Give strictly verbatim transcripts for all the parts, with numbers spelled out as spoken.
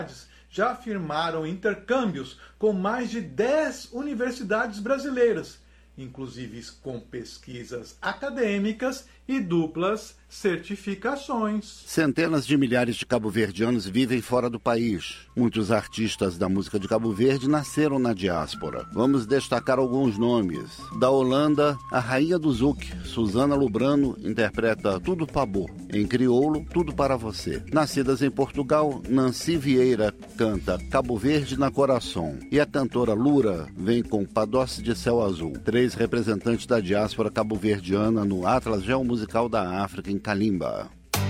já firmaram intercâmbios com mais de dez universidades brasileiras, inclusive com pesquisas acadêmicas e duplas certificações. Centenas de milhares de cabo-verdianos vivem fora do país. Muitos artistas da música de Cabo Verde nasceram na diáspora. Vamos destacar alguns nomes. Da Holanda, a rainha do zouk, Susana Lubrano, interpreta Tudo Pabô. Em crioulo, Tudo para Você. Nascidas em Portugal, Nancy Vieira canta Cabo Verde na Coração. E a cantora Lura vem com Padoce de Céu Azul. Três representantes da diáspora cabo-verdiana no Atlas Geomusical da África em Kalimba.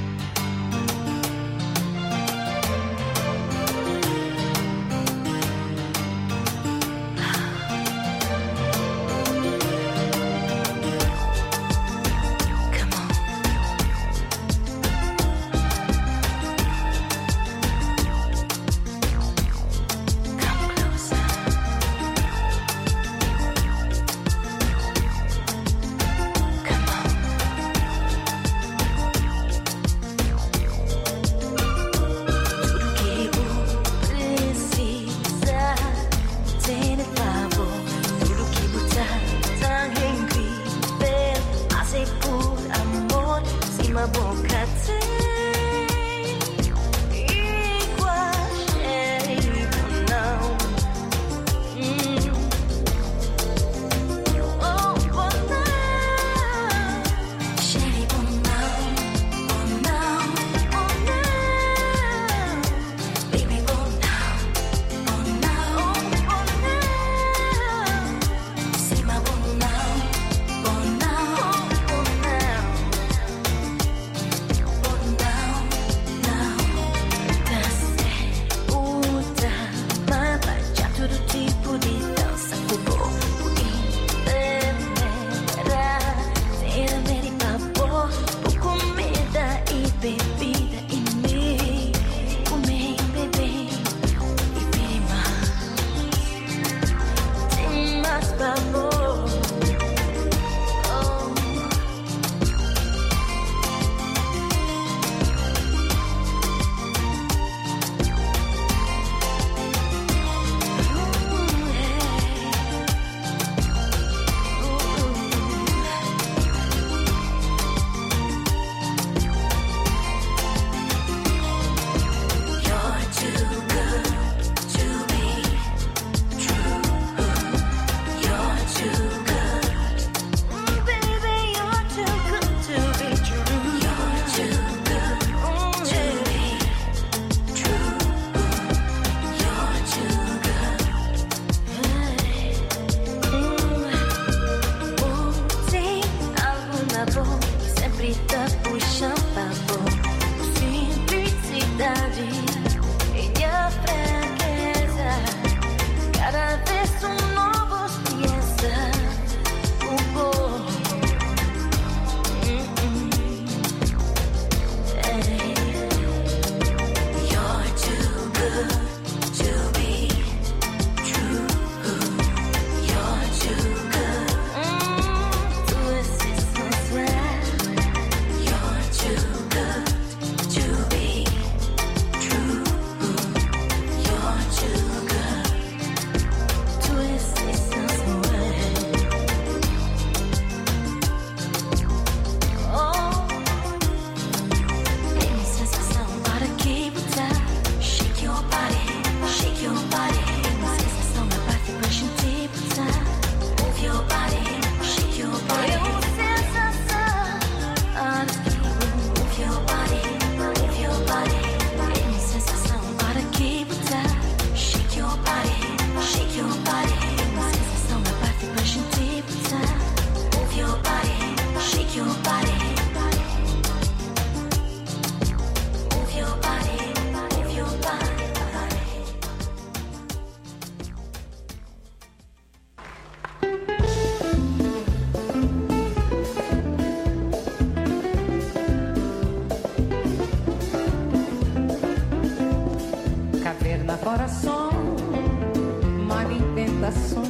Coração, mal intentação,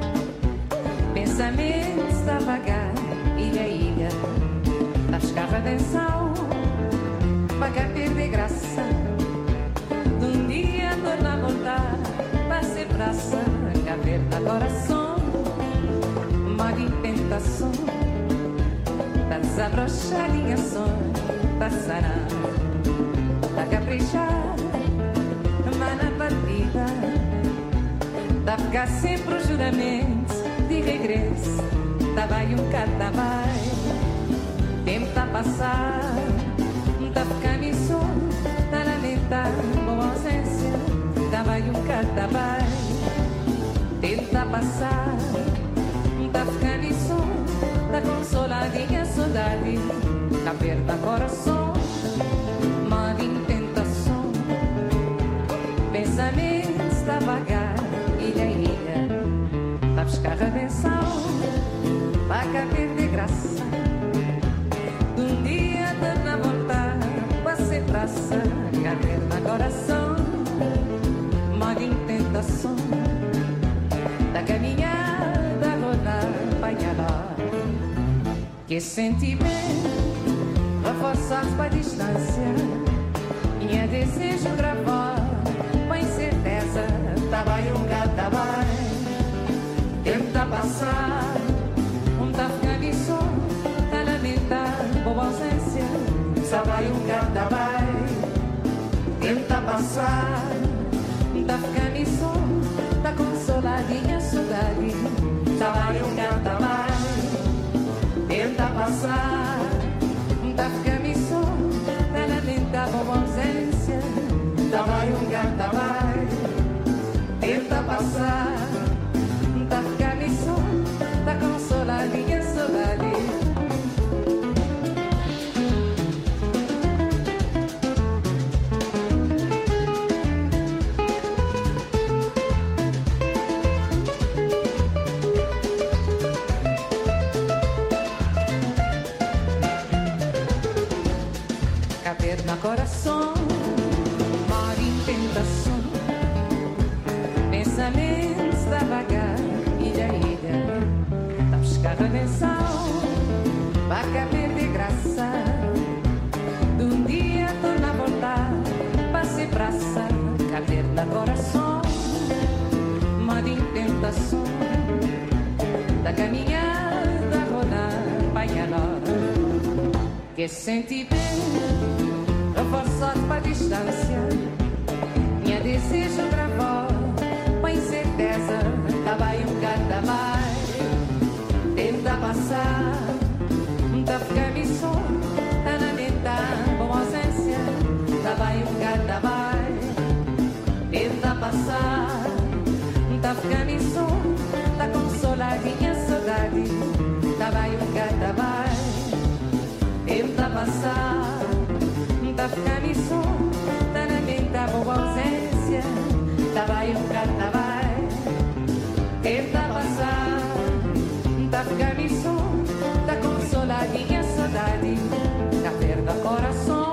pensamentos a vagar, ilha a ilha, das carras de sal, pagar perder graça, de um dia coração, mago e tentação, tá desabrochadinha só, tá sarando, tá caprichar, mas na partida, tá ficar sempre o juramento de regresso, tá vai um cada vai, tempo tá passar, tá ficar missão, tá lamentar, boa ausência, tá vai um cada vai, tempo tá passar, tá ficar missão, tá consoladinha saudade, tá aperta coração, mal em tentação, pensamentos tá vagar, ilha a ilha, tá buscar redenção, vai caber de graça, de um dia tá na vontade, vai ser praça, caber na coração, mal em tentação, da caminhada rodar, apanhar. Que sentimento reforçados para a distância, minha desejo gravar, com incerteza, tá vai um gato, tá vai, tempo tá passar, um tá ficando em som, tá lamentar, boa ausência, só vai um gato, tá vai, tempo tá passar, um tá ficando em som, tá consoladinha saudade, só vai um gato, tá vai, tenta passar, tá ficando missão, tá lamentar boa ausência, tá vai um gato, tá vai, tenta passar, tá ficando missão, tá consoladinha saudade. Na coração, mar em tentação, pensamentos da vagar, ilha a ilha, tá buscar redenção, vai caber de graça, de um dia tô na vontade, passe praça, caber na coração, mar em tentação, da caminhada rodar, apanhar, que sente bem. Reforçado para a distância, minha desejo gravou, com incerteza, tá vai um gato mais, tenta passar, tá ficar missão, tá lamentar, boa ausência, tá vai um gato mais, tenta passar, tá ficar missão, tá consoladinha saudade, tá vai um gato mais, tenta passar. Tá ficando isso, tá lamentar boa ausência, tá vai um gato, tá vai, tenta passar, tá ficando isso, tá consoladinha saudade, tá perto do coração.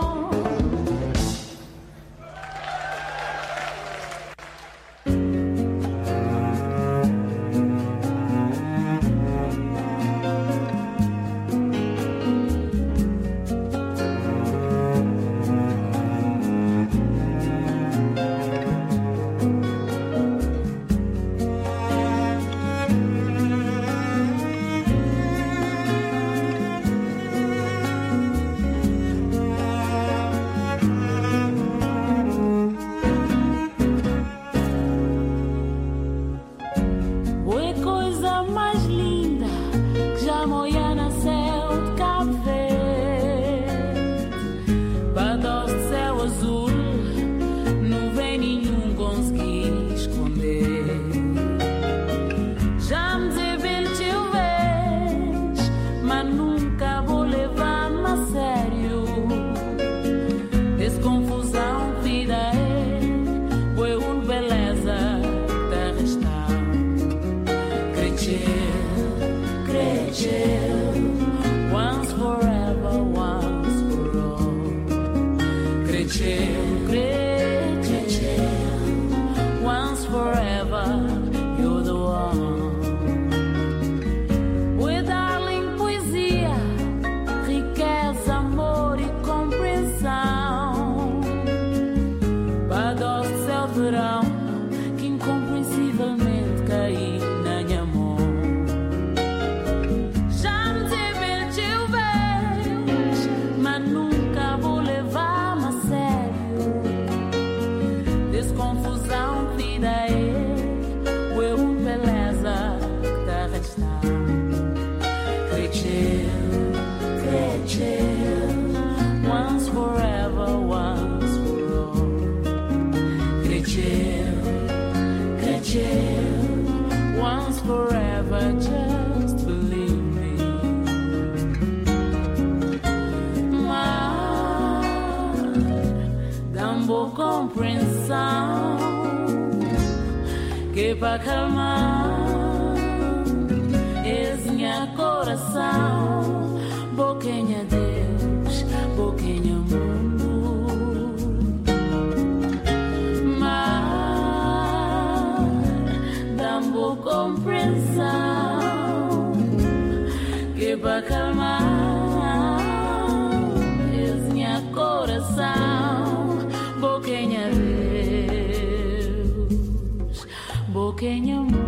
verão que incompreensivelmente caí na desconfusão que vida é, é uma beleza que terra está. Cresceu, cresceu, once forever, once for all. Cresceu, cresceu, once forever, just believe me. Mas dá-me boa compreensão que para calmar esse minha coração, boquinha Deus, boquinha mundo. Mas dá-me boa compreensão que para calmar esse minha coração, boquinha Deus, boquinha mundo.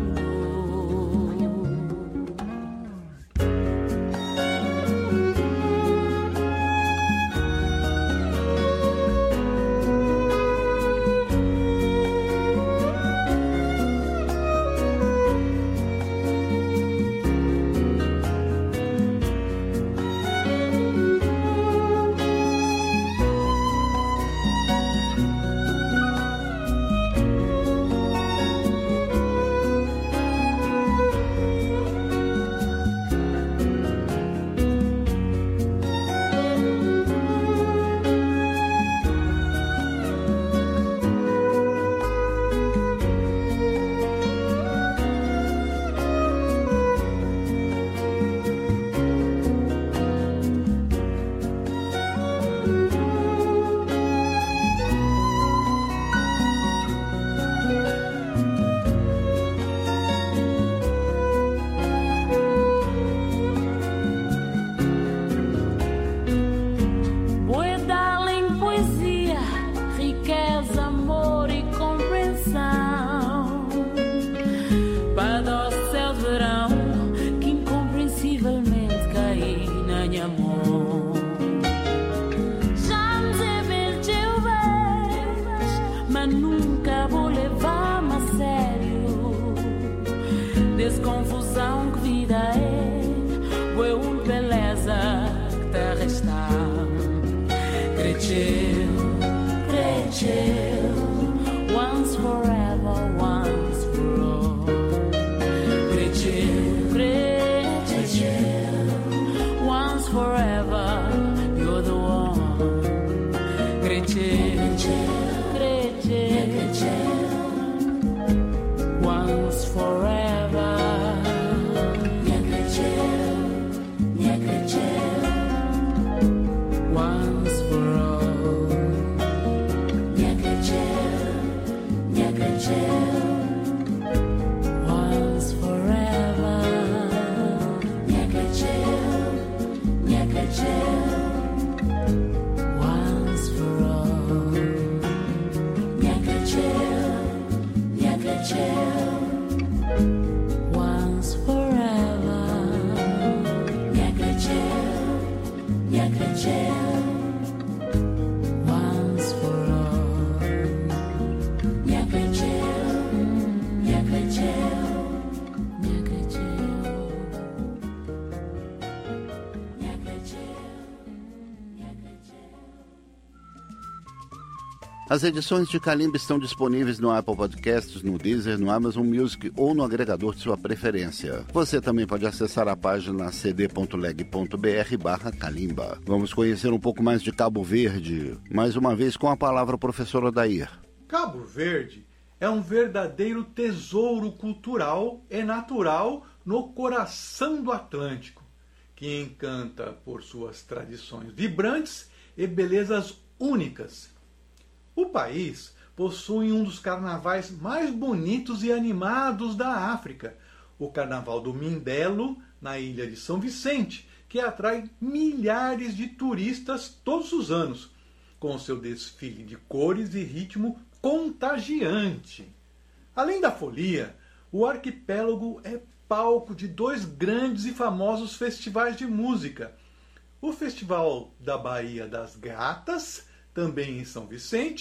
Desconfusão que vida é, é uma beleza que terra está. Cresceu, cresceu, once forever, once for all. Cresceu, cresceu, once forever, you're the one. Cresceu, cresceu, once forever. As edições de Kalimba estão disponíveis no Apple Podcasts, no Deezer, no Amazon Music ou no agregador de sua preferência. Você também pode acessar a página cd.leg.br barra Kalimba. Vamos conhecer um pouco mais de Cabo Verde, mais uma vez com a palavra o professor Odair. Cabo Verde é um verdadeiro tesouro cultural e natural no coração do Atlântico, que encanta por suas tradições vibrantes e belezas únicas. O país possui um dos carnavais mais bonitos e animados da África, o Carnaval do Mindelo, na ilha de São Vicente, que atrai milhares de turistas todos os anos, com seu desfile de cores e ritmo contagiante. Além da folia, o arquipélago é palco de dois grandes e famosos festivais de música. O Festival da Baía das Gatas, também em São Vicente,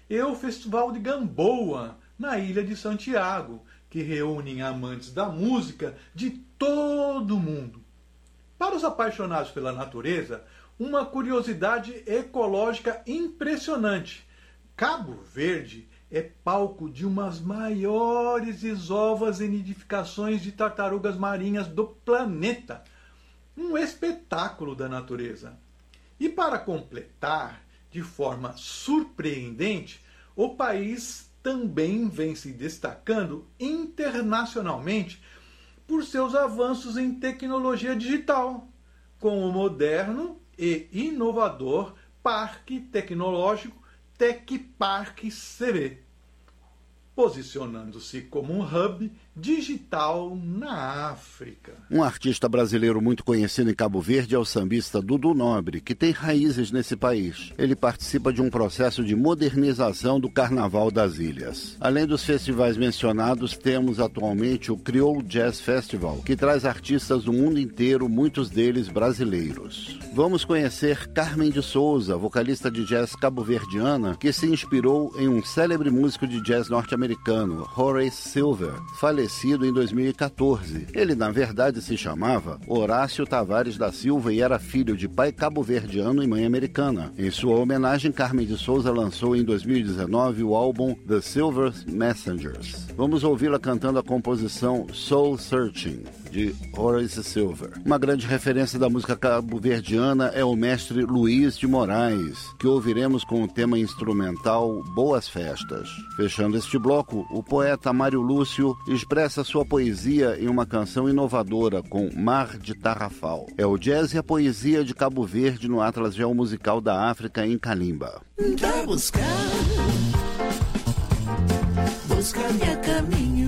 e o Festival de Gamboa, na Ilha de Santiago, que reúnem amantes da música de todo o mundo. Para os apaixonados pela natureza, uma curiosidade ecológica impressionante. Cabo Verde é palco de umas maiores desovas e nidificações de tartarugas marinhas do planeta. Um espetáculo da natureza. E para completar, de forma surpreendente, o país também vem se destacando internacionalmente por seus avanços em tecnologia digital, com o moderno e inovador Parque Tecnológico Tecpark C V, posicionando-se como um hub digital na África. Um artista brasileiro muito conhecido em Cabo Verde é o sambista Dudu Nobre, que tem raízes nesse país. Ele participa de um processo de modernização do Carnaval das Ilhas. Além dos festivais mencionados, temos atualmente o Creole Jazz Festival, que traz artistas do mundo inteiro, muitos deles brasileiros. Vamos conhecer Carmen de Souza, vocalista de jazz cabo-verdiana, que se inspirou em um célebre músico de jazz norte-americano, Horace Silver, falecido em dois mil e quatorze. Ele, na verdade, se chamava Horácio Tavares da Silva e era filho de pai cabo-verdiano e mãe americana. Em sua homenagem, Carmen de Souza lançou em dois mil e dezenove o álbum The Silver Messengers. Vamos ouvi-la cantando a composição Soul Searching, de Horace Silver. Uma grande referência da música cabo-verdiana é o mestre Luiz de Moraes, que ouviremos com o tema instrumental Boas Festas. Fechando este bloco, o poeta Mário Lúcio expressa sua poesia em uma canção inovadora com Mar de Tarrafal. É o jazz e a poesia de Cabo Verde no Atlas Geomusical da África em Calimba. Tá buscando, buscando meu caminho.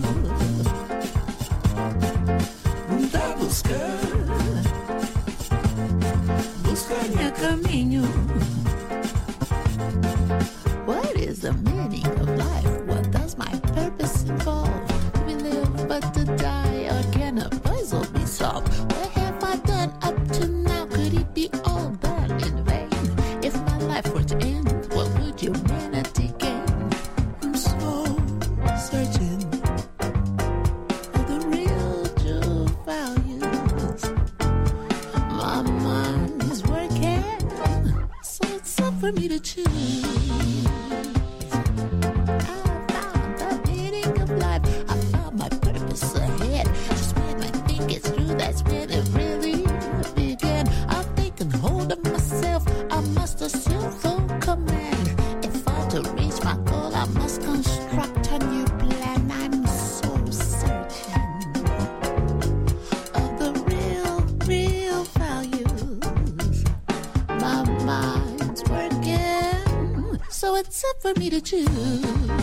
Tá buscando, buscando meu caminho. What is the meaning of life? What does my purpose involve? Do we live but to die, or can a puzzle be solved? What have I done up to now? Could it be all done in vain? If my life were to end, what would humanity gain? I'm so searching for the real true values. My mind is working, so it's up for me to choose. It's up for me to choose.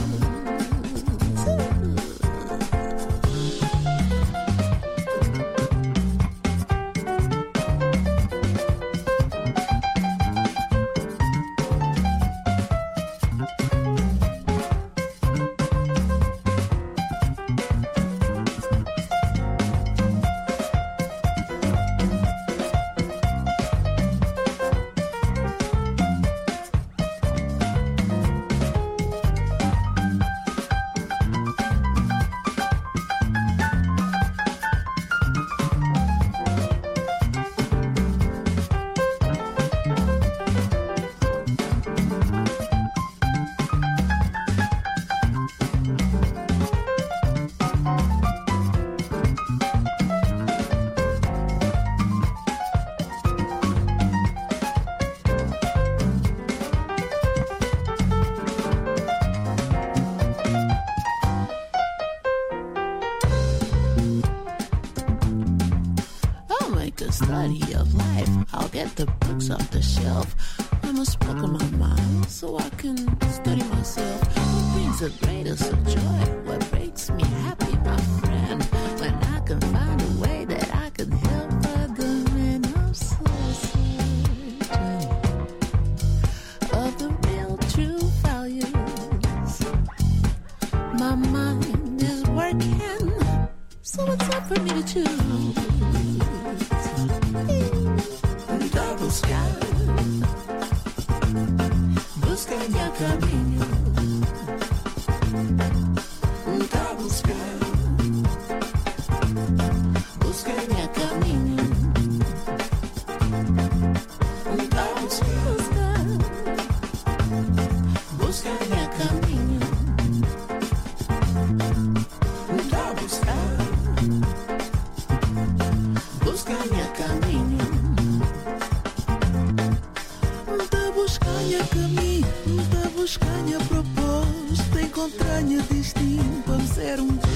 Study of life, I'll get the books off the shelf. I must work on my mind so I can study myself. What brings the greatest of joy? What makes me happy, my friend? When I can find a way that I can help other men. I'm so certain of the real true values. My mind is working, so it's up for me to choose. Busca busca meu caminho. Tá buscando, busca minha caminho. Tá buscando, busca minha caminho. Tá buscando, busca minha caminho. Tá buscando minha caminho, tá buscando minha proposta, encontrar minha destino para ser um dia.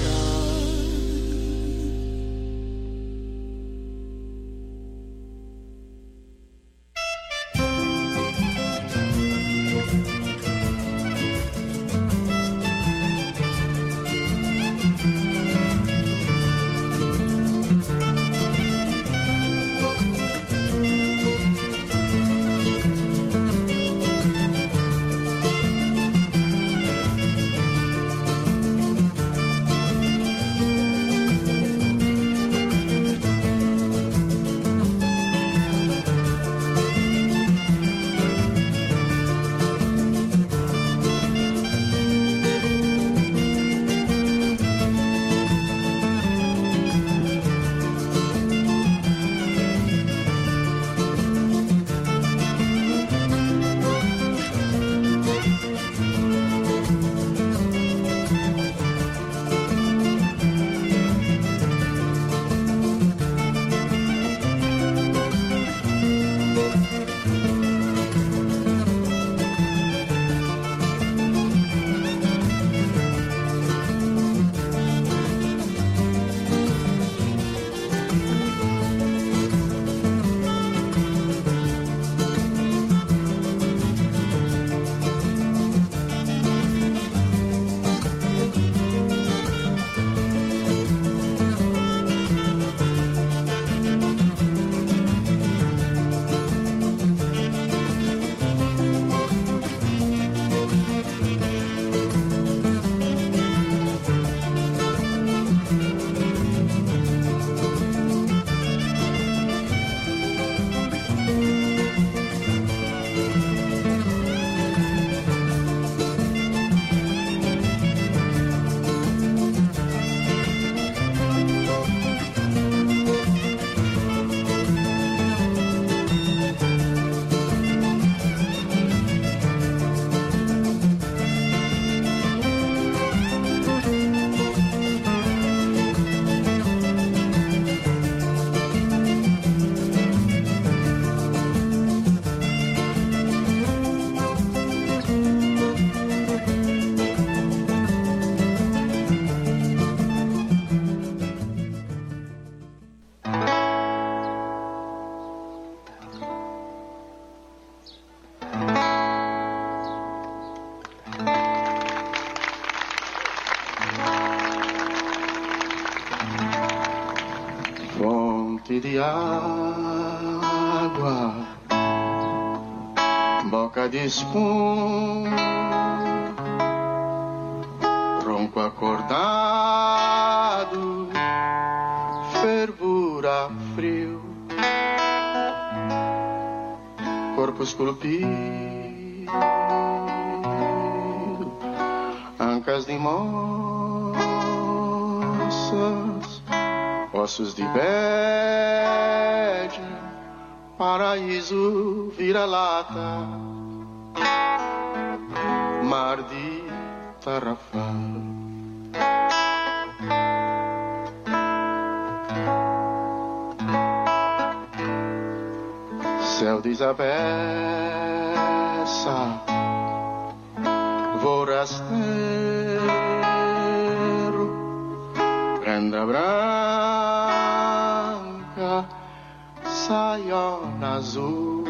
De água, boca de espuma, ronco acordado, fervura, frio, corpo esculpido, ancas de moças, ossos de bege, paraíso vira-lata, mar de tarrafal. Céu de Isabessa, voo rasteiro, renda branca, saiona azul,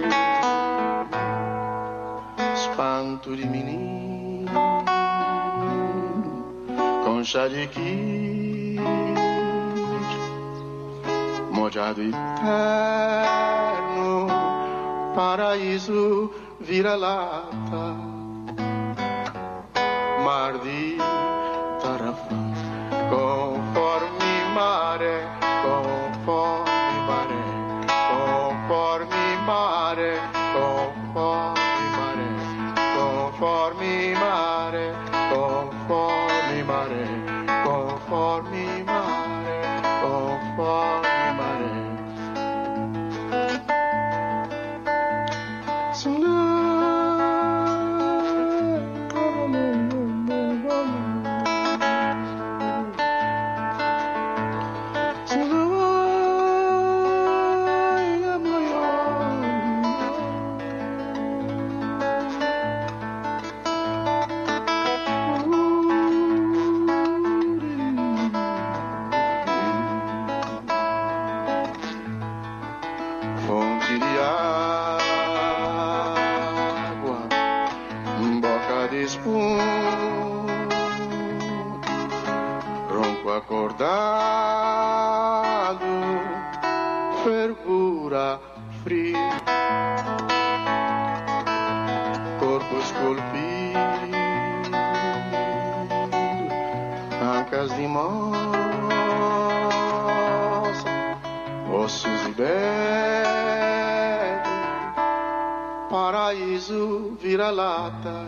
espanto de menino, concha de queijo, mojado eterno, paraíso vira-lata, mar de tarrafal. Conforme maré, conforme maré, conforme maré, conforme maré, conforme maré, conforme conforme mare, conforme mare. Fonte de água, boca de espuma, ronco acordado, fervura fria, corpo esculpido, ancas de moça, ossos e bebem, paraíso vira-lata,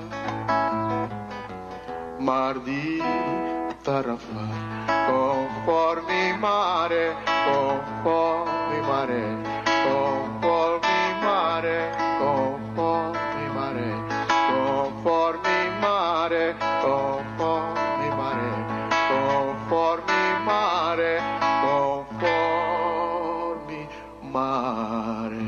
mar de tarafa, conforme mare, conforme mare, conforme mare, conforme mare, conforme mare, conforme mare, conforme mare, conforme mare.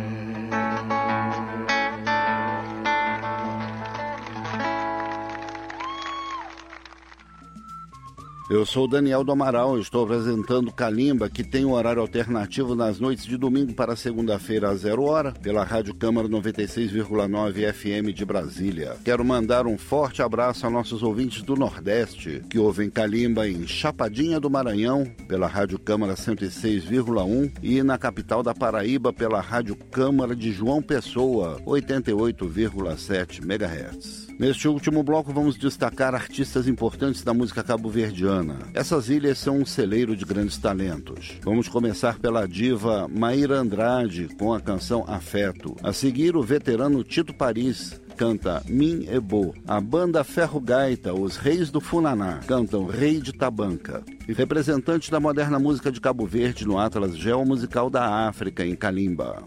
Eu sou Daniel do Amaral, estou apresentando Kalimba, que tem um horário alternativo nas noites de domingo para segunda-feira às zero hora, pela Rádio Câmara noventa e seis vírgula nove F M de Brasília. Quero mandar um forte abraço a nossos ouvintes do Nordeste, que ouvem Kalimba em Chapadinha do Maranhão, pela Rádio Câmara cento e seis vírgula um, e na capital da Paraíba, pela Rádio Câmara de João Pessoa, oitenta e oito vírgula sete megahertz. Neste último bloco vamos destacar artistas importantes da música cabo-verdiana. Essas ilhas são um celeiro de grandes talentos. Vamos começar pela diva Maíra Andrade com a canção Afeto. A seguir, o veterano Tito Paris canta Min Ebo. A banda Ferro Gaita, os Reis do Funaná, cantam Rei de Tabanca. E representantes da moderna música de Cabo Verde no Atlas Geomusical da África, em Kalimba.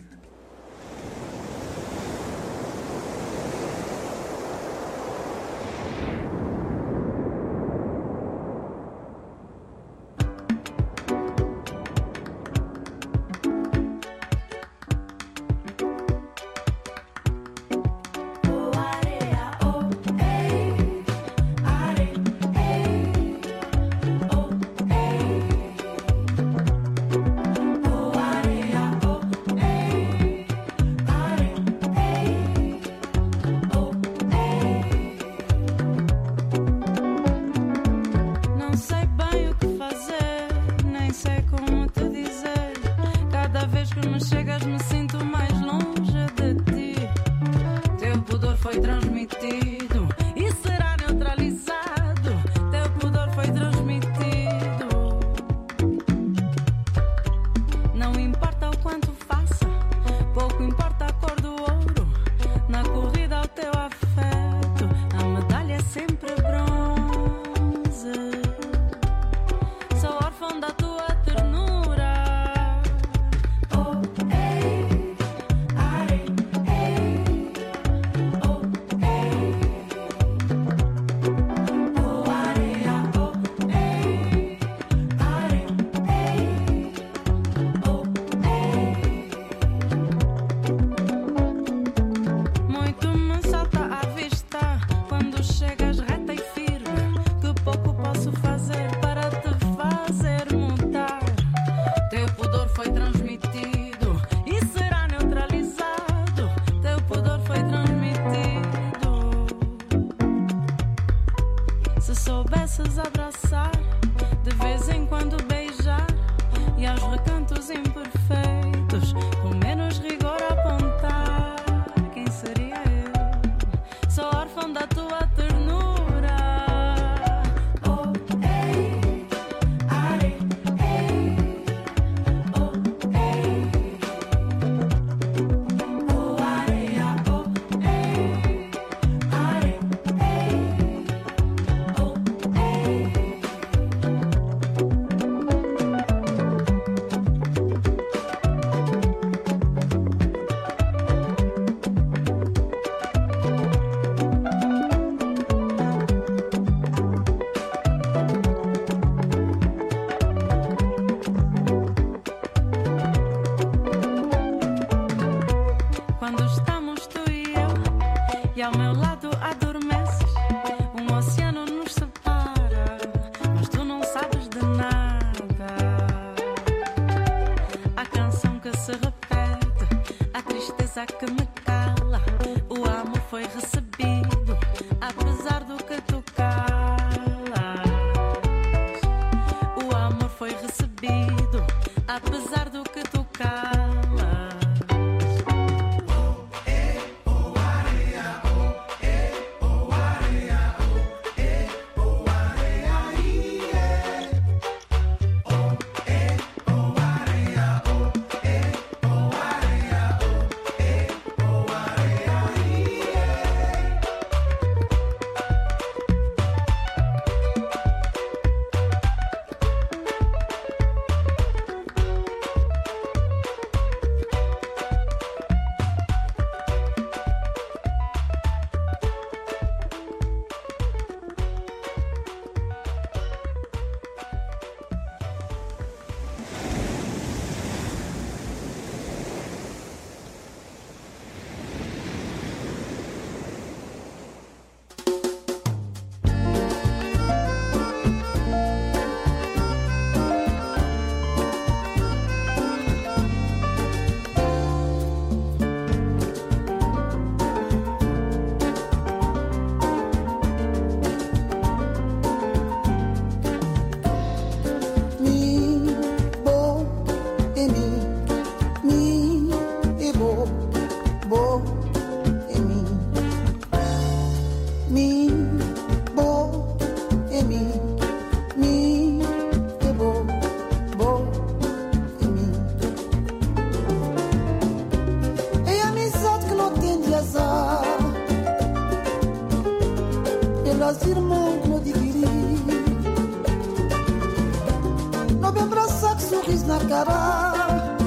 na cara,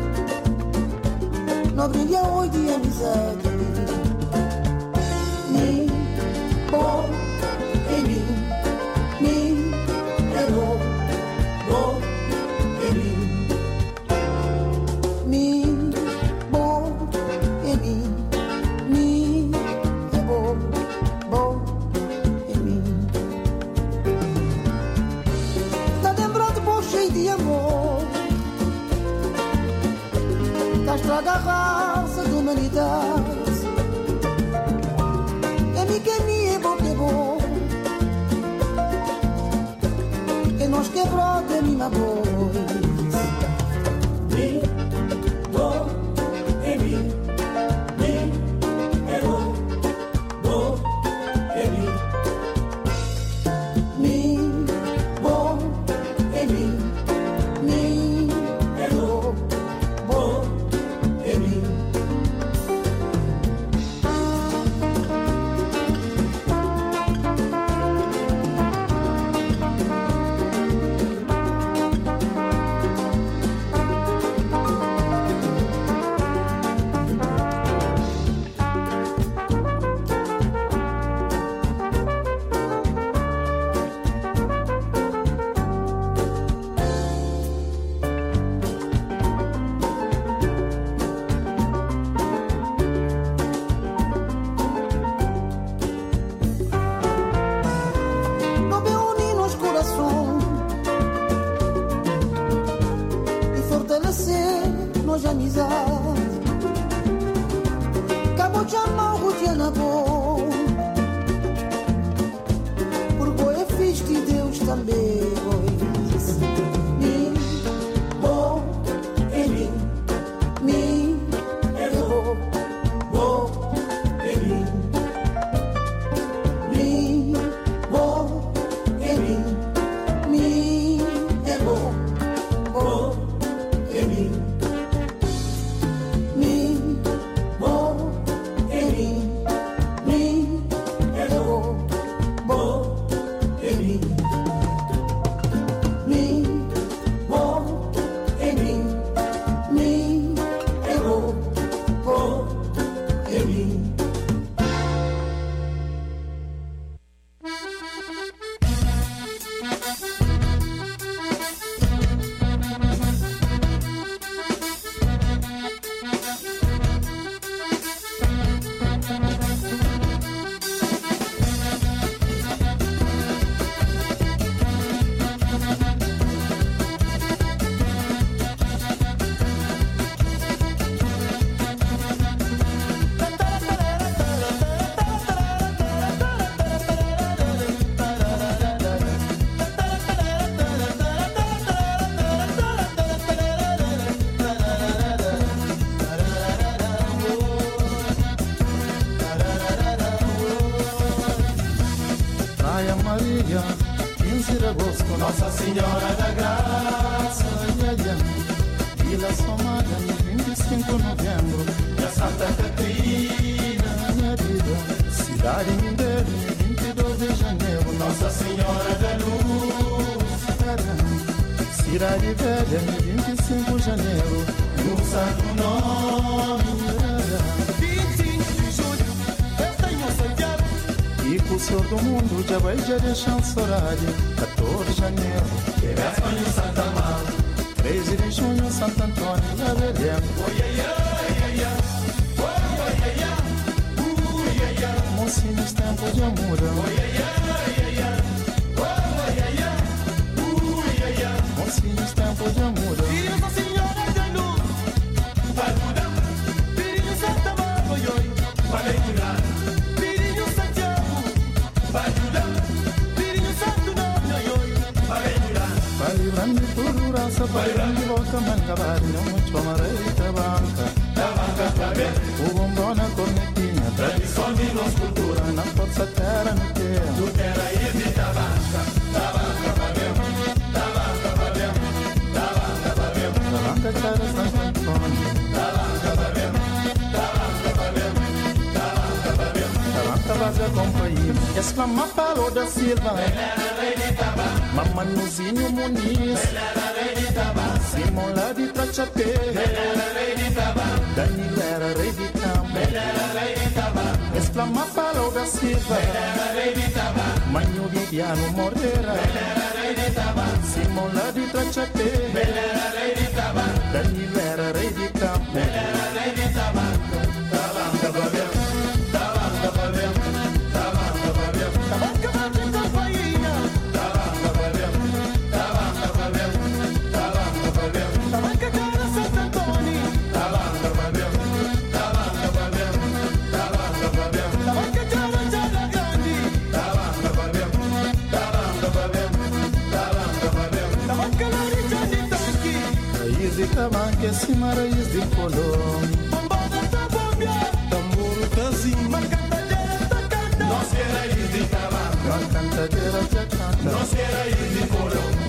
não brilha hoje de amizade. Mi, bo, e mi, mi, e ro, bo, e mi. Mi, bo, e mi, mi, e bo, bo, e mi. Tá lembrado, bom, cheio de amor, cá estraga a raça de humanidade. É mi que mi, é bom, que é bom, que nós quebrou de mim, mas mi, bo, e mi, mi, e bo, bo, e mi. Mi, bo, e mi, mi, e bo, bo, e mi. Não vê unir nos corações e fortalecer nos amizades. Acabou de amar o dia na boa, por boa fiz que Deus também pois. Mi, bo, e mi, mi, e bo, bo, e mi. Mi, bo, e mi, mi, e bo, bo, e mi. Mi, bo, e mi, mi, e bo, bo, e mi. Mi, bo, e mi, mi, e bo, bo, e mi. Praia Maria, quinze de agosto, Nossa Senhora da Graça, Iaia, Vila Somada, vinte e cinco de novembro, e a Santa Catarina, minha vida, Cidade Mineira, vinte e dois de janeiro, Nossa Senhora da Luz, Caramba, Cidade Velha, vinte e cinco de janeiro, no Santo Nome, vinte e cinco de julho, eu tenho Santiago. E com o Senhor do Mundo, já vai já de chancerário. quatorze de janeiro, Espanha em Santa Amaro. treze de junho, Santo Antônio, já veremos. Mocinhos, tempo de amor. Mocinhos, tempo de amor. E Nossa Senhora da Luz, vai mudar. Pirinho Santa Amaro, vai leitura. Pirinho Santiago, vai mudar. Pirinho Santo Nome, vai leitura. Vai livrando tudo, raça, vai livrando volta, mancabar. Não muito amareita, banca. Da banca pra ver. O bombom na cornetinha, tradição de nossa cultura. Na força terra, no terra. No terra e de da banca. Da banca pra ver. Da banca pra ver. Da banca pra ver. Da banca cara Santo Antônio. Da banca pra ver. Da banca pra ver. Da banca pra ver. Da banca pra ver companhia. Exclama Paulo da Silva. Mamãe Nuzinho Muniz. Sim, Simon lá de Trachapé, ele era rei de Taba, Danilo era rei de Campo, ele era rei de Taba, exclama para o da Silva, ele era rei de Taba, Manho Viviano Morreira, ele era rei de Taba, Simon lá de Trachapé, ele era rei de Taba, Danilo era rei de Campo, ele era rei de Taba, Taba, Taba, Tamanque cima raiz de colom, bombada da bombia, tambor casim, marcantadeira da canta, nós que raiz de tabaco, marcantadeira da canta, nós que raiz de colom.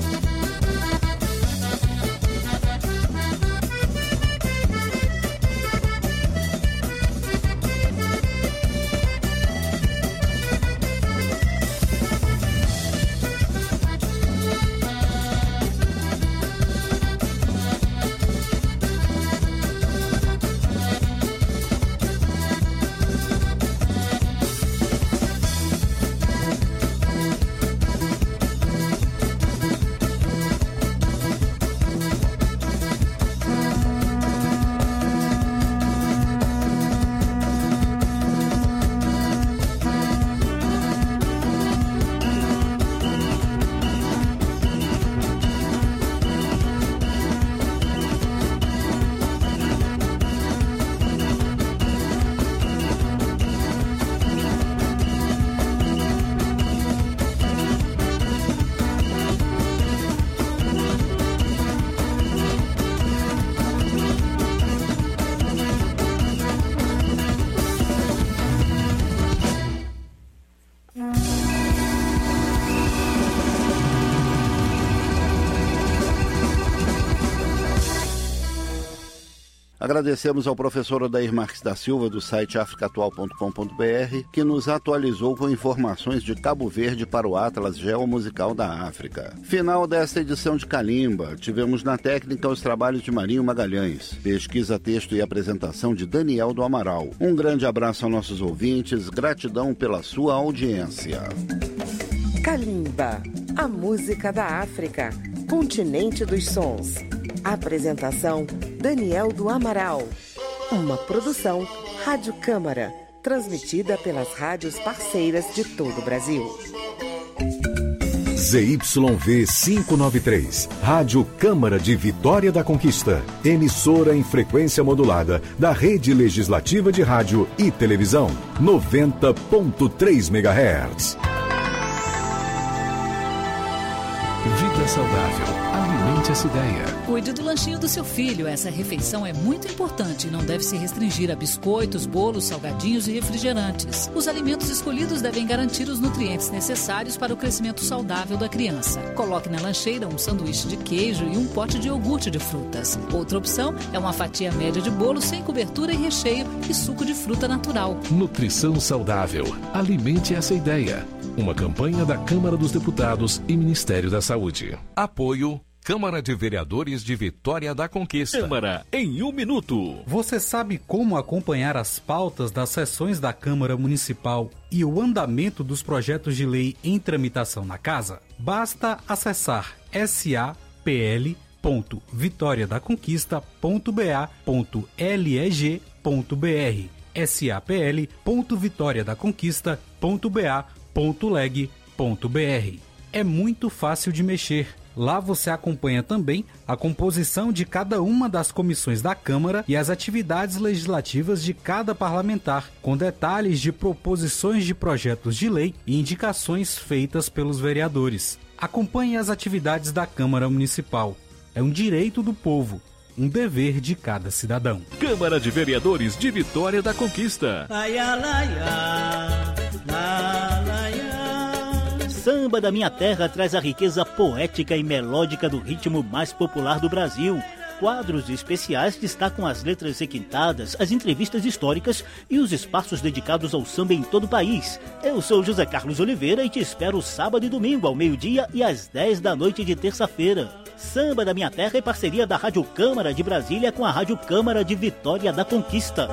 Agradecemos ao professor Odair Marques da Silva, do site africa atual ponto com ponto b r, que nos atualizou com informações de Cabo Verde para o Atlas Geomusical da África. Final desta edição de Calimba, tivemos na técnica os trabalhos de Marinho Magalhães, pesquisa, texto e apresentação de Daniel do Amaral. Um grande abraço aos nossos ouvintes, gratidão pela sua audiência. Calimba, a música da África, continente dos sons. Apresentação Daniel do Amaral. Uma produção Rádio Câmara, transmitida pelas rádios parceiras de todo o Brasil. Z Y V quinhentos e noventa e três, Rádio Câmara de Vitória da Conquista, emissora em frequência modulada da Rede Legislativa de Rádio e Televisão, noventa ponto três megahertz. Vida saudável. Alimente essa ideia. Cuide do lanchinho do seu filho. Essa refeição é muito importante e não deve se restringir a biscoitos, bolos, salgadinhos e refrigerantes. Os alimentos escolhidos devem garantir os nutrientes necessários para o crescimento saudável da criança. Coloque na lancheira um sanduíche de queijo e um pote de iogurte de frutas. Outra opção é uma fatia média de bolo sem cobertura e recheio e suco de fruta natural. Nutrição saudável. Alimente essa ideia. Uma campanha da Câmara dos Deputados e Ministério da Saúde. Apoio Câmara de Vereadores de Vitória da Conquista. Câmara em um minuto. Você sabe como acompanhar as pautas das sessões da Câmara Municipal e o andamento dos projetos de lei em tramitação na Casa? Basta acessar s a p l ponto vitória da conquista ponto b a ponto leg ponto b r s a p l ponto vitória da conquista ponto b a ponto leg ponto b r. É muito fácil de mexer. Lá você acompanha também a composição de cada uma das comissões da Câmara e as atividades legislativas de cada parlamentar, com detalhes de proposições de projetos de lei e indicações feitas pelos vereadores. Acompanhe as atividades da Câmara Municipal. É um direito do povo, um dever de cada cidadão. Câmara de Vereadores de Vitória da Conquista. Ai, ai, ai, ai, ai. Samba da Minha Terra traz a riqueza poética e melódica do ritmo mais popular do Brasil. quadros especiais destacam as letras requintadas, as entrevistas históricas e os espaços dedicados ao samba em todo o país. Eu sou José Carlos Oliveira e te espero sábado e domingo ao meio-dia e às dez da noite de terça-feira. Samba da Minha Terra é parceria da Rádio Câmara de Brasília com a Rádio Câmara de Vitória da Conquista.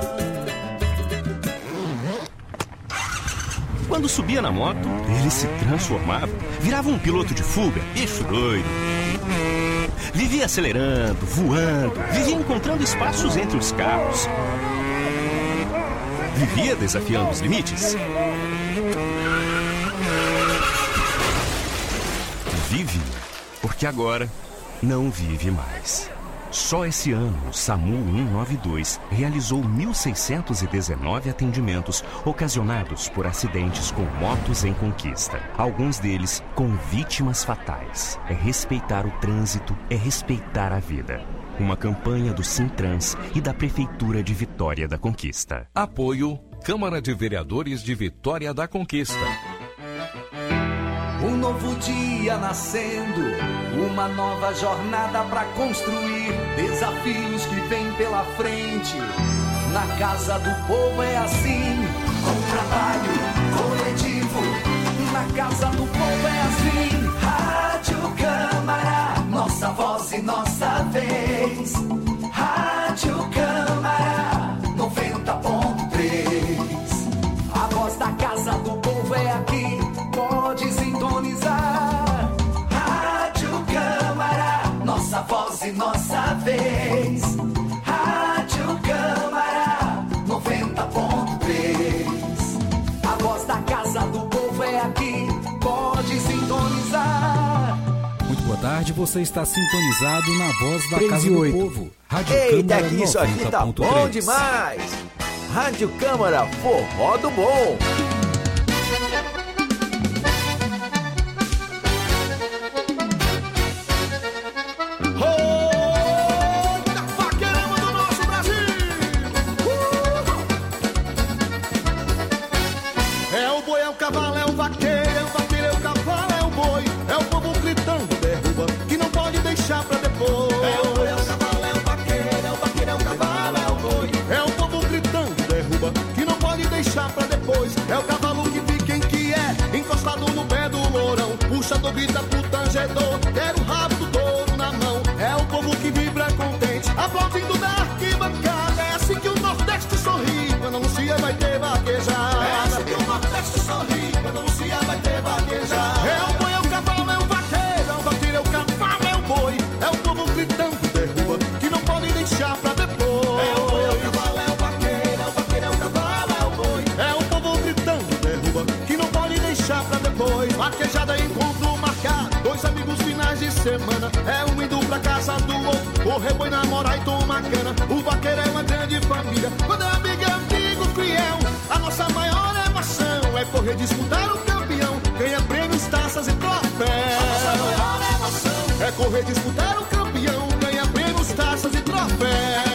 Quando subia na moto, ele se transformava, virava um piloto de fuga, bicho doido. Vivia acelerando, voando, vivia encontrando espaços entre os carros. Vivia desafiando os limites. Vive, porque agora não vive mais. Só esse ano, o SAMU cento e noventa e dois realizou mil seiscentos e dezenove atendimentos ocasionados por acidentes com motos em conquista. Alguns deles com vítimas fatais. É respeitar o trânsito, é respeitar a vida. Uma campanha do Sintrans e da Prefeitura de Vitória da Conquista. Apoio Câmara de Vereadores de Vitória da Conquista. Um novo dia nascendo, uma nova jornada pra construir, desafios que vêm pela frente. Na Casa do Povo é assim, com trabalho coletivo. Na Casa do Povo é assim, Rádio Câmara, nossa voz e nossa vez. Rádio Câmara, noventa ponto três. A voz da Casa do Povo é aqui, pode sintonizar. Rádio Câmara, nossa voz e nossa vez. Rádio Câmara, noventa ponto três. A voz da Casa do Povo é aqui, pode sintonizar. Muito boa tarde, você está sintonizado na voz da três Casa e do oito. Povo. Rádio Eita, Câmara que isso aqui tá bom noventa ponto três. demais. Rádio Câmara, forró do bom. É o cavalo que fica em que é, encostado no pé do lourão. Puxador grita pro tangedor, quero o rabo do touro na mão. É o povo que vibra contente, aplaudindo da arquibancada. É assim que o Nordeste sorri, quando anuncia vai ter vaquejada. É assim que o Nordeste sorri, quando anuncia vai ter vaquejada. É o boi, é o cavalo, é o vaqueiro, é o vaqueiro, é o cavalo, é o boi. É o povo gritando derruba, que não pode deixar pra depois. É o boi, é o cavalo, é o vaqueiro, é o vaqueiro, é o cavalo, é o boi. É o povo gritando derruba, que não pode deixar pra depois. Vaquejada, encontro marcado, dois amigos finais de semana. É um indo pra casa do outro, correr boi, namorar e tomar cana. O vaqueiro é uma grande família, quando é amigo, é amigo fiel. A nossa maior emoção é correr disputar o campeão. Ganha prêmios, taças e troféus. A nossa maior emoção é correr disputar o campeão. Ganha prêmios, taças e troféus.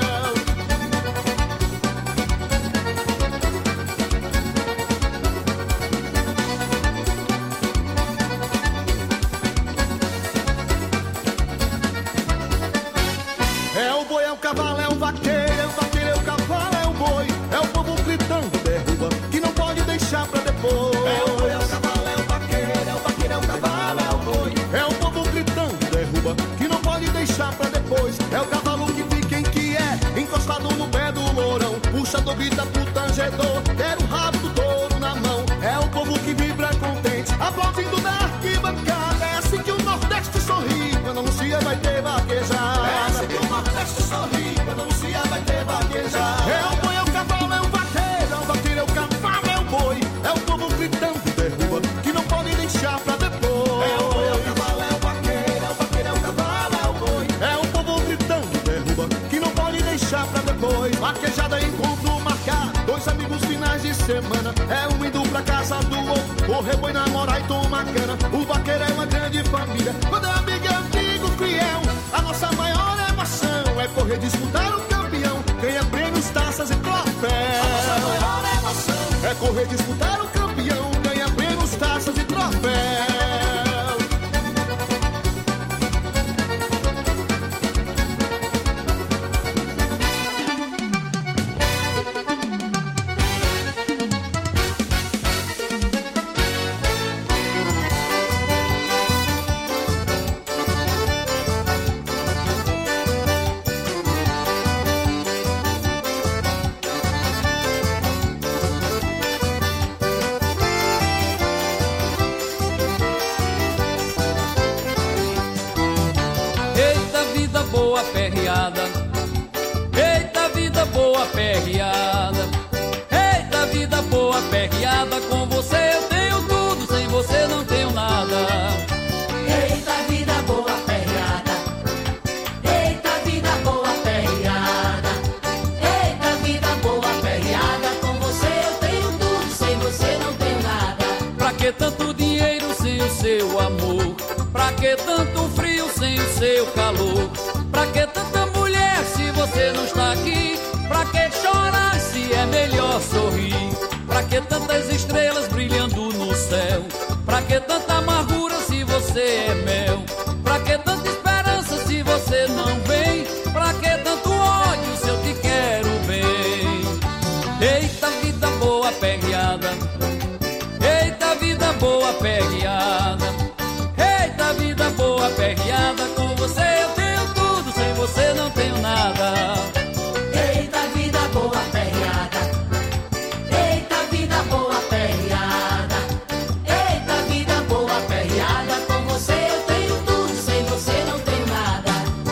É o boi, é o cavalo, é o vaqueiro, é o vaqueiro, é o cavalo, é o boi. É o povo gritando derruba, que não pode deixar pra depois. É o boi, é o cavalo, é o vaqueiro, é o vaqueiro, é o cavalo, é o boi. É o povo gritando derruba, que não pode deixar pra depois. É o cavalo que fica em que é, encostado no pé do lourão. Puxador grita pro tangedor, quero o rabo do touro na mão. É o povo que vibra contente, aplaudindo da arquibancada. É assim que o Nordeste sorri, quando anuncia vai ter vaquejada. É assim que o Nordeste sorri, quando anuncia vai ter vaquejada. É o boi, é o cavalo, é o vaqueiro, é o vaqueiro, é o cavalo, é o boi. É o povo gritando derruba, que não pode deixar pra depois. É o boi, é o cavalo, é o vaqueiro, é o vaqueiro, é o cavalo, é o boi. É o povo gritando derruba, que não pode deixar pra depois. Vaquejada, encontro marcar, dois amigos finais de semana. É um indo pra casa do outro, correr boi, namorar e tomar cana. O vaqueiro é uma grande família, quando é amigo, é amigo fiel. A nossa maior emoção é correr disputar o campeão. Ganha prêmios, taças e troféus. A nossa maior emoção é correr disputar o campeão. Ganha prêmios, taças e troféus. vida boa perreada, eita vida boa perreada, eita vida boa perreada, com você eu tenho tudo, sem você não tenho nada. Eita vida boa perreada, eita vida boa perreada, eita vida boa perreada, com você eu tenho tudo, sem você não tenho nada. Pra que tanto dinheiro sem o seu amor? Pra que tanto frio sem o seu calor? Pra que tanta mulher se você não está aqui? Pra que chorar se é melhor sorrir? Pra que tantas estrelas brilhando no céu? Pra que tanta amargura se você é mel? Pra que tanta esperança se você não vem? Pra que tanto ódio se eu te quero bem? Eita vida boa perreada, eita vida boa perreada, eita vida boa perreada, com você eu tenho tudo, sem você não tenho nada. Eita vida boa perreada, eita vida boa perreada, eita vida boa perreada, com você eu tenho tudo, sem você não tenho nada.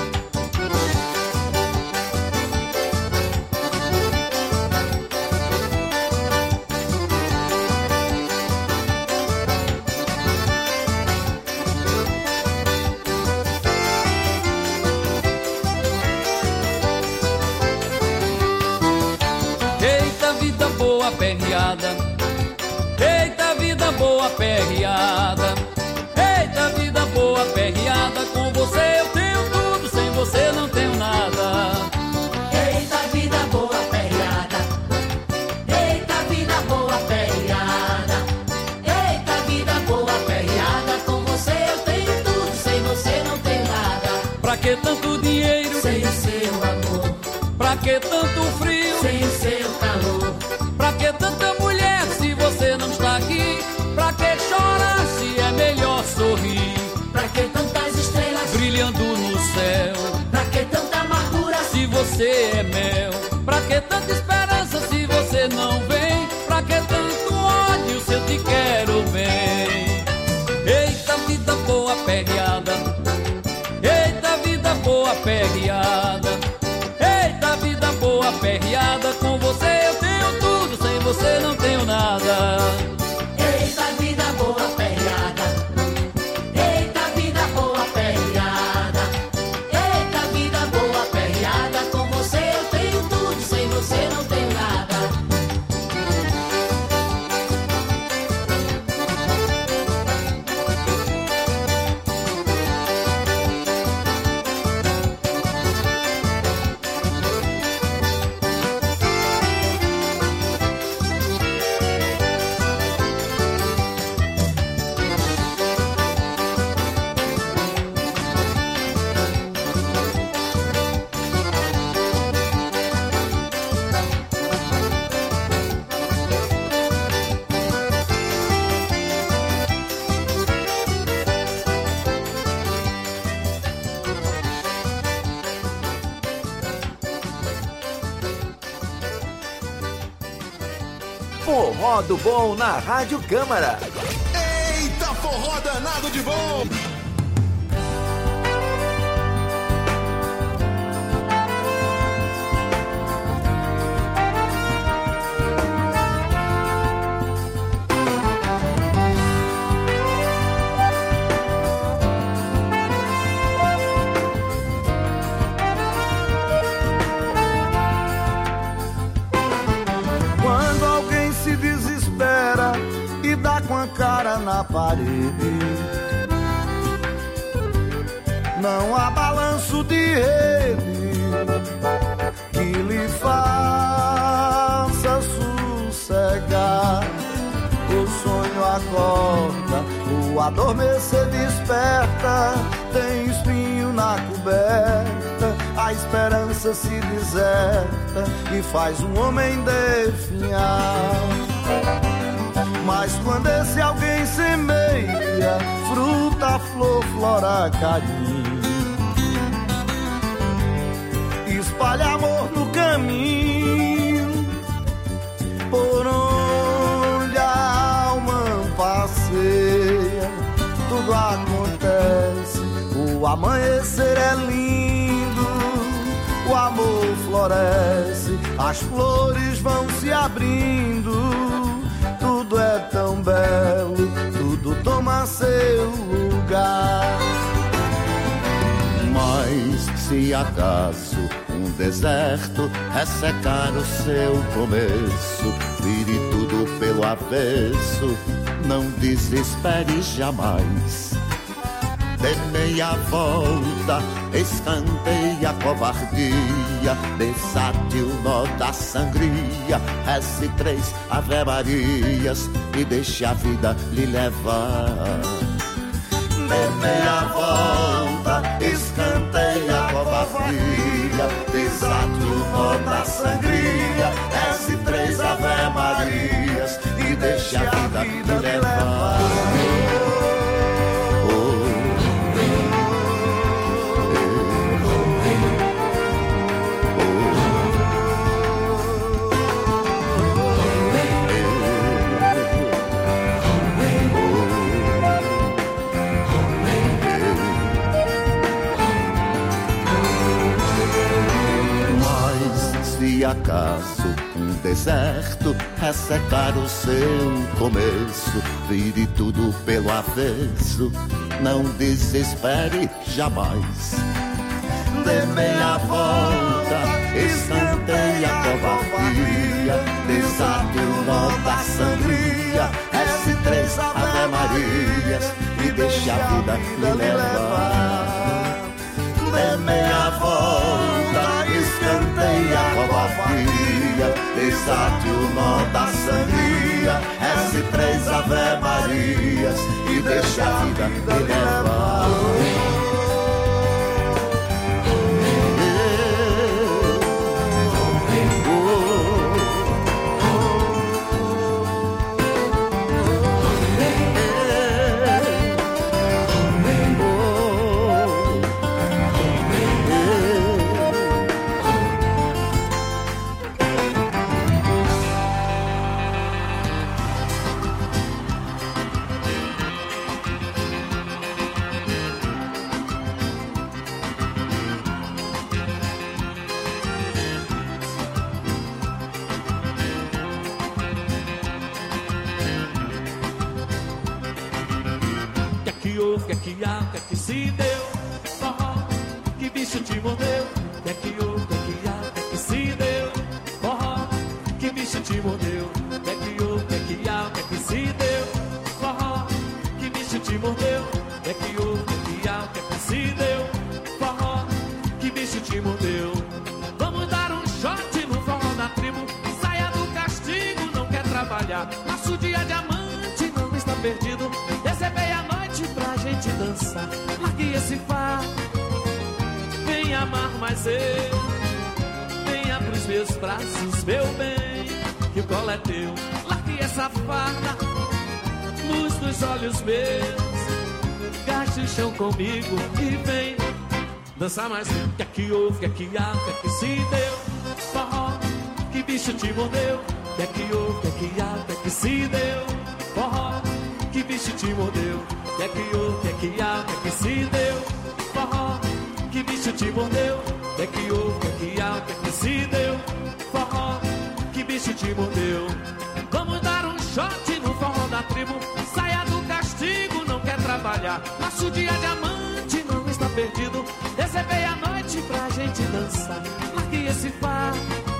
Eita vida boa perreada, eita vida boa perreada, eita vida boa perreada, com você eu tenho tudo, sem você não tenho nada. Eita vida boa perreada, eita vida boa perreada, eita vida boa perreada, com você eu tenho tudo, sem você não tenho nada. Pra que tanto dinheiro sem o seu amor? Pra que tanto frio sem o seu calor? Pra que tanta mulher se você não está aqui? Pra que chorar se é melhor sorrir? Pra que tantas estrelas brilhando no céu? Pra que tanta amargura se você é mel? Pra que tanta esperança se você não vem? Pra que tanto ódio se eu te quero bem? Eita vida boa perreada, eita vida boa perreada, eita vida boa perreada, com você eu tenho tudo, sem você não tenho nada. Eita vida boa perreada, eita vida boa perreada, eita vida boa perreada, com você eu tenho tudo, sem você não tenho nada. Forró do Bom na Rádio Câmara. Eita, forró danado de bom! Com a cara na parede, não há balanço de rede que lhe faça sossegar. O sonho acorda, o adormecer desperta, tem espinho na coberta, a esperança se deserta e faz um homem definhar. Mas quando esse alguém semeia fruta, flor, flora, carinho, espalha amor no caminho, por onde a alma passeia, tudo acontece, o O amanhecer é lindo, o amor floresce, as flores vão se abrindo, tudo é tão belo, tudo toma seu lugar. Mas se acaso um deserto ressecar o seu começo, vire tudo pelo avesso, não desespere jamais. Dê meia volta, escanteie a covardia, desate o nó da sangria, reze três Ave-Marias e deixe a vida lhe levar. Dê meia volta, escanteie a covardia, desate o nó da sangria, reze três Ave-Marias e deixe a vida lhe levar. Se acaso um deserto ressecar o seu começo, vire tudo pelo avesso, não desespere jamais. Dê meia volta, escanteie a covardia, desate o nó da sangria, reze três Ave-Marias e deixe a vida lhe levar. Dê meia volta, escanteie a covardia, desate o nó da sangria, reze três Ave-Marias e deixe a vida lhe levar. Que é que há, que é que se deu? Forró, que bicho te mordeu? Que é que houve, que é que há, que é que se deu? Forró, que bicho te mordeu? Que é que houve, que é que há, que é que se deu? Forró, que bicho te mordeu? Que é que houve, que é que há, que é que se deu? Forró, que bicho te mordeu? Vamos dar um shot no forró da tribo, saia do castigo, não quer trabalhar. Nosso dia diamante não está perdido, reservei a noite pra gente dançar. Largue esse fardo, venha amar mais eu, venha pros meus braços, meu bem, que o colo é teu. Largue essa farda, luz dos olhos meus, gaste o chão comigo e vem dançar mais um. Que é que houve, que é que há, que é que se deu? Forró, que bicho te mordeu? Que é que houve, que é que há, que é que se deu? Forró, que bicho te mordeu? Que é que houve, que é que há, que é que se deu? Forró, que bicho te mordeu? Que é que houve, que é que há, que é que se deu? Forró, que bicho te mordeu? Vamos dar um shot no forró da tribo, saia do castigo, não quer trabalhar. Nosso dia diamante não está perdido, reservei a noite pra gente dançar. Largue esse fardo,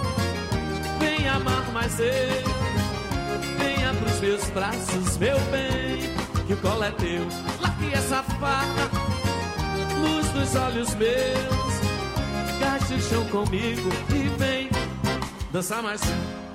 venha amar mais eu, venha pros meus braços, meu bem, que o colo é teu. Largue essa farda, luz dos olhos meus, gaste o chão comigo e vem dançar mais um.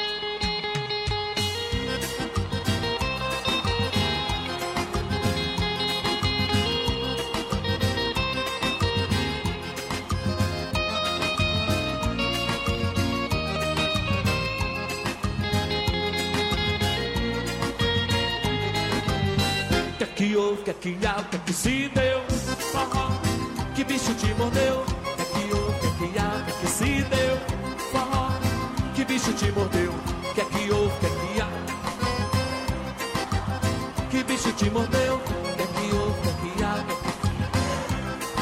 Que houve, que é que há, que é que se deu? Forró, que bicho te mordeu? Que é que houve, que é que há, que é que se deu? Forró, que bicho te mordeu? Que é que houve, que é que há? Que bicho te mordeu? Que é que houve, que é que há?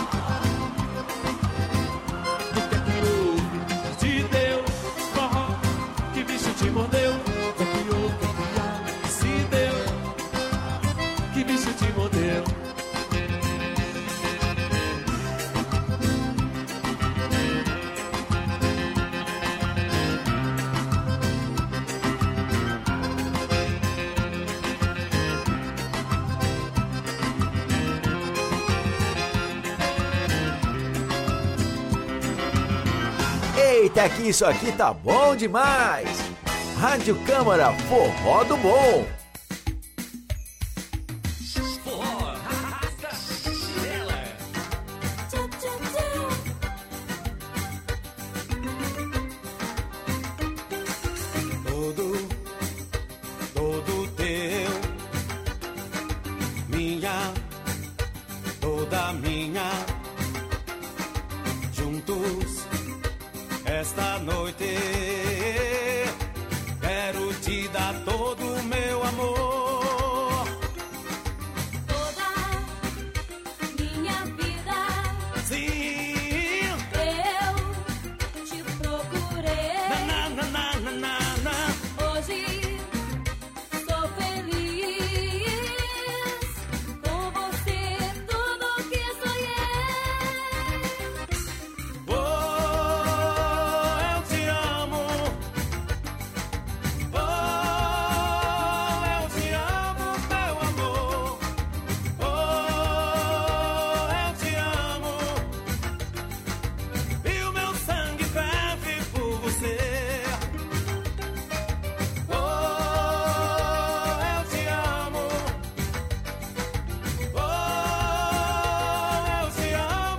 Eita, que isso aqui tá bom demais! Rádio Câmara Forró do Bom.